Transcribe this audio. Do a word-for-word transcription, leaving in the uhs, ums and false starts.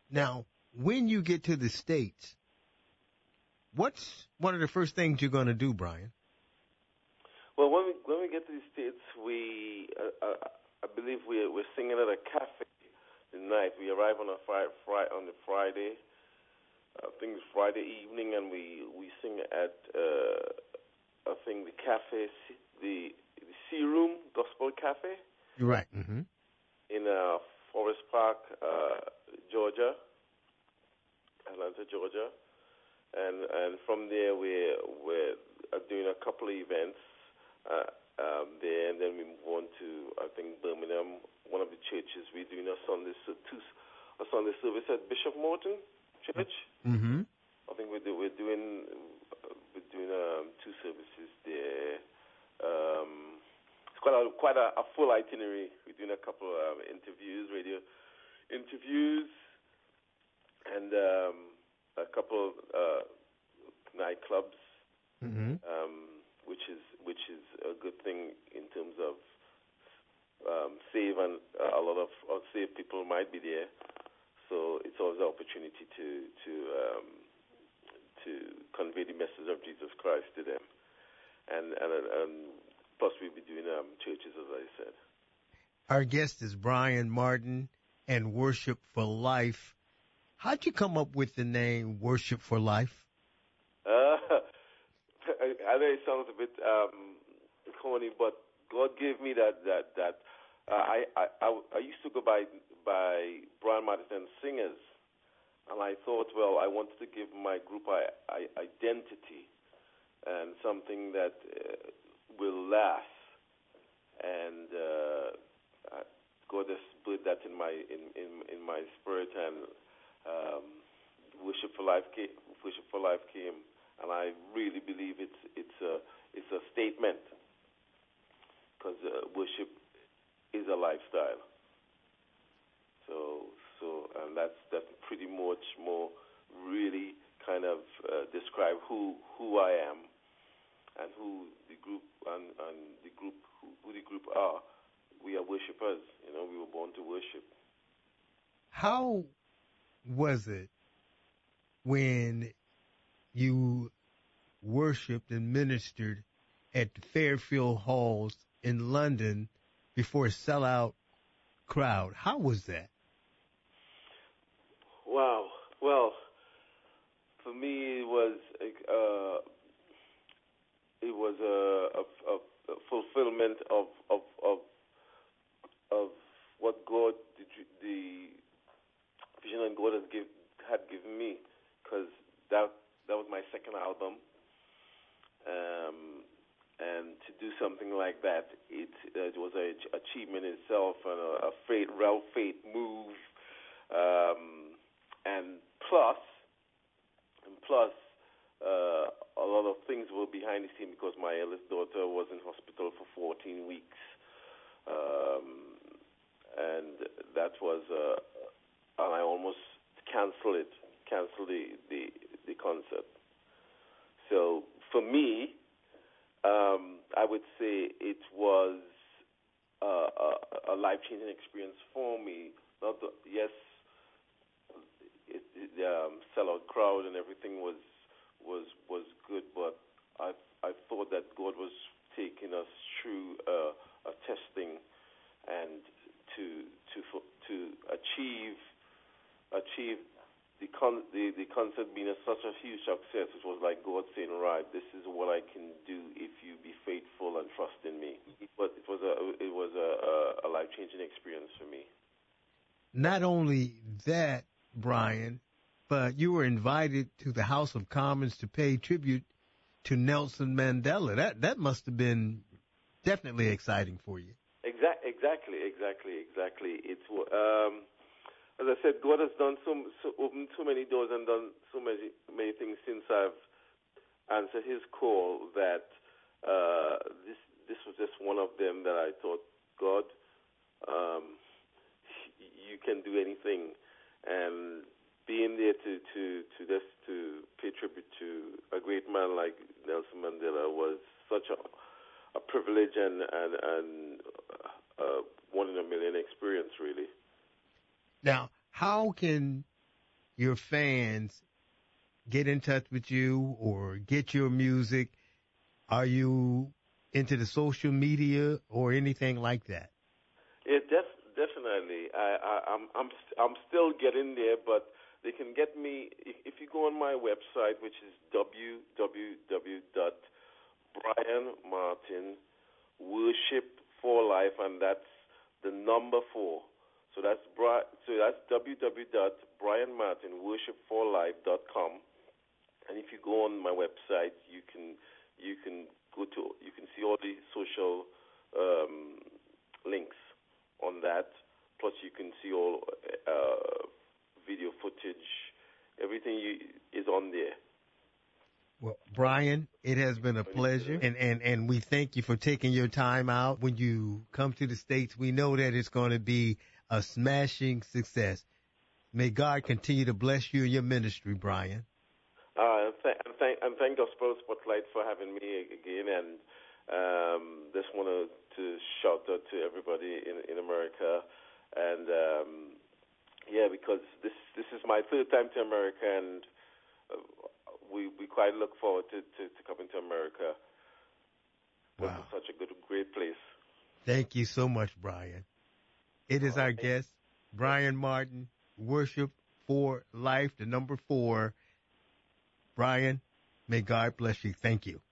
Now, when you get to the States, what's one of the first things you're going to do, Brian? Well, when we when we get to the States, we uh, uh, I believe we're we're singing at a cafe tonight. We arrive on a fri- fri- on the Friday. I think it's Friday evening, and we we sing at uh, I think the cafe, the the Sea Room Gospel Cafe. Right. Mm-hmm. In uh, Forest Park, uh, Georgia, Atlanta, Georgia, and and from there we're we're doing a couple of events uh, um, there, and then we move on to I think Birmingham, one of the churches. We're doing a Sunday two, a Sunday service at Bishop Morton Church. Mm-hmm. I think we're do, we're doing we're doing um, two services there. Um, It's quite a quite a, a full itinerary. We're doing a couple of um, interviews, radio interviews, and um, a couple uh, nightclubs, Mm-hmm. um, which is which is a good thing in terms of um, save and uh, a lot of uh, save people might be there. So it's always an opportunity to to um, to convey the message of Jesus Christ to them, and and. and Plus, we'll be doing um, churches, as I said. Our guest is Brian Martin and Worship for Life. How'd you come up with the name Worship for Life? Uh, I know it sounds a bit um, corny, but God gave me that that that. Uh, I, I I I used to go by by Brian Martin and Singers, and I thought, well, I wanted to give my group I, I, identity and something that. Uh, will last, and uh, God has put that in my in, in, in my spirit, and um, Worship for Life came, Worship for Life came, and I really believe it's it's a it's a statement, because uh, worship is a lifestyle. So so and that's that's pretty much more really kind of uh, describe who who I am. And who the group and, and the group who, who the group are, we are worshipers. You know, we were born to worship. How was it when you worshipped and ministered at the Fairfield Halls in London before a sellout crowd? How was that? Wow. Well, for me, it was. Uh, It was a, a, a fulfillment of of of of what God, the, the vision that God has give, had given me, because that that was my second album, um, and to do something like that, it, it was an achievement in itself, and a, a fate, real fate move, um, and plus, and plus. Uh, a lot of things were behind the scene because my eldest daughter was in hospital for fourteen weeks, um, and that was, uh, and I almost canceled it, canceled the, the, the concert. So for me, um, I would say it was uh, a, a life-changing experience for me. Not the, yes, it, it, the um, sellout crowd and everything was. was was good, but I I thought that God was taking us through uh, a testing, and to to to achieve achieve the con the, the concert being a, such a huge success. It was like God saying, "Right, this is what I can do if you be faithful and trust in me." But it was a it was a, a, a life changing experience for me. Not only that, Brian, but you were invited to the House of Commons to pay tribute to Nelson Mandela. That that must have been definitely exciting for you. Exactly, exactly, exactly, exactly. It's um, as I said, God has done so, so opened so many doors and done so many many things since I've answered His call that uh, this this was just one of them that I thought, God, um, you can do anything, and being there to, to, to just to pay tribute to a great man like Nelson Mandela was such a, a privilege and, and, and a one in a million experience, really. Now, how can your fans get in touch with you or get your music? Are you into the social media or anything like that? Yeah, def- definitely. I, I, I'm, I'm, I'm still getting there, but they can get me if, if you go on my website, which is w w w dot brian martin worship for life, and that's the number four. So that's Bri- so that's w w w dot brian martin worship for life dot com. And if you go on my website, you can you can go to you can see all the social um, links on that. Plus, you can see all uh, video footage. Everything you, is on there. Well, Brian, it has been a pleasure, and, and, and we thank you for taking your time out. When you come to the States, we know that it's going to be a smashing success. May God continue to bless you and your ministry, Brian. Uh, and, th- and, thank, and thank Gospel Spotlight for having me again, and um, just want to, to shout out to everybody in, in America, and um, yeah, because this this is my third time to America, and uh, we we quite look forward to, to, to coming to America. Wow. This is such a good, great place. Thank you so much, Brian. It is our guest, Brian Martin, Worship for Life, the number four. Brian, may God bless you. Thank you.